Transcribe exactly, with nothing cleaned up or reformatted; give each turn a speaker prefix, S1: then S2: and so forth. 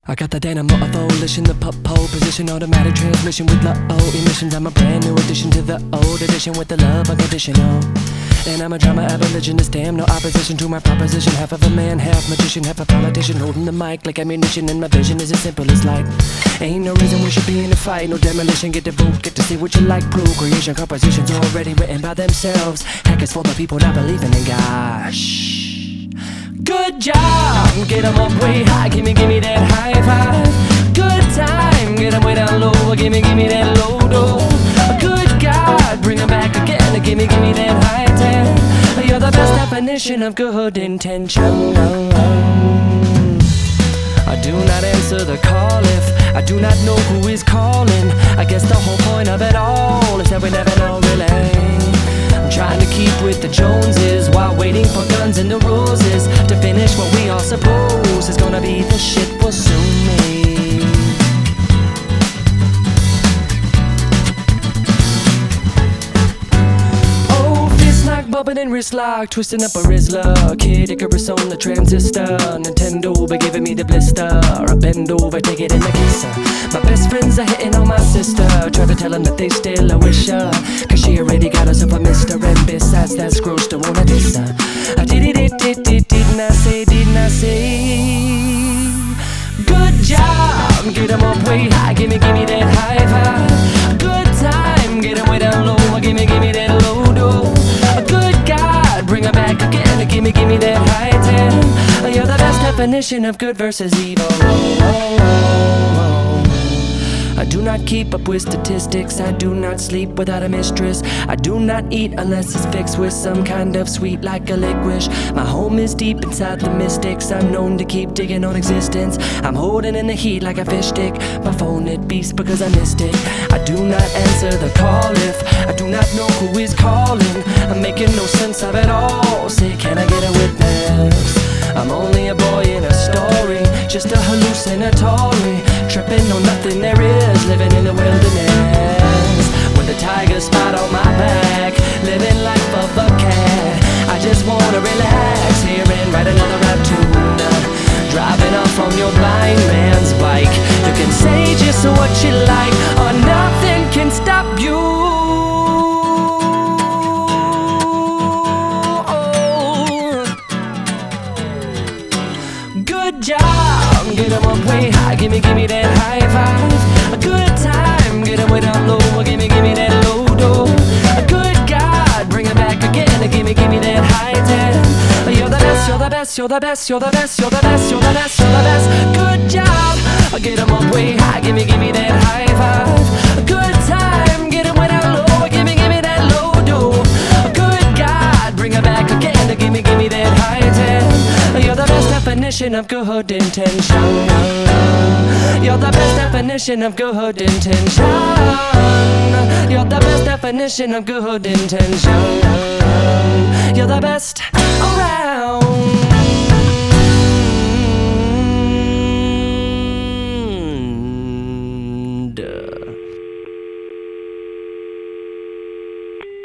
S1: I got the dynamo of volition, the pop pole position, automatic transmission with low emissions. I'm a brand new addition to the old edition with the love unconditional. And I'm a drama abolitionist, damn, no opposition to my proposition. Half of a man, half magician, half a politician, holding the mic like ammunition. And my vision is as simple as light. Ain't no reason we should be in a fight, no demolition. Get the vote, get to see what you like. Procreation, compositions already written by themselves. Hackers for the people not believing in God. Shh. Good job, get 'em up way high, gimme, gimme that high five. Good time, get 'em way down low, gimme, gimme that low dough. Good God, bring 'em back again, gimme, gimme that high ten. You're the best definition of good intention. I do not answer the call if I do not know who is calling. I guess the whole point of it all is that we never know really. I'm trying to keep with the Joneses while waiting for guns and the roses to finish what we all suppose is gonna be the shit we'll soon make. Oh, fist lock, bumping and wrist lock, twisting up a Rizzler. Kid Icarus on the transistor, Nintendo be giving me the blister. I bend over, take it in the kisser. My best friends are hitting on my sister, try to tell them that they still a wish her, cause she already got herself a mister. And besides, that's gross, don't wanna diss her. I did it, it, it, it, didn't I say, didn't I say? Good job, get 'em up way high, gimme, gimme that high five. Good time, get 'em way down low, gimme, gimme that low dough. Good God, bring 'em back again, gimme, gimme that high ten. You're the best definition of good versus evil. Oh, oh, oh, oh. I do not keep up with statistics, I do not sleep without a mistress. I do not eat unless it's fixed with some kind of sweet like a licorice. My home is deep inside the mystics, I'm known to keep digging on existence. I'm holding in the heat like a fish stick, my phone it beeps because I missed it. I do not answer the call if I do not know who is calling. I'm making no sense of it all, say can I get a witness? I'm only a boy in a story, just a hallucinatory, tripping on nothing there is, living in the wilderness with a tiger spot on my back, living life of a cat. I just wanna relax here and write another rap tune, driving off on your blind man's bike. You can say just what you like, or nothing can stop you. Good job, get 'em up way high, gimme, gimme that high five. A good time, get 'em way down low, gimme, gimme that low dough. A good God, bring 'em back again, gimme, gimme that high ten. You're the best, you're the best, you're the best, you're the best, you're the best, you're the best, you're the best. Good job, get 'em up way high, gimme, gimme that high five. A good time, get 'em way down low, gimme, gimme that low dough. A good God, bring 'em back again, gimme, gimme that high ten. You're the best definition of good intention. You're the best definition of good intention. You're the best definition of good intention. You're the best. Oh.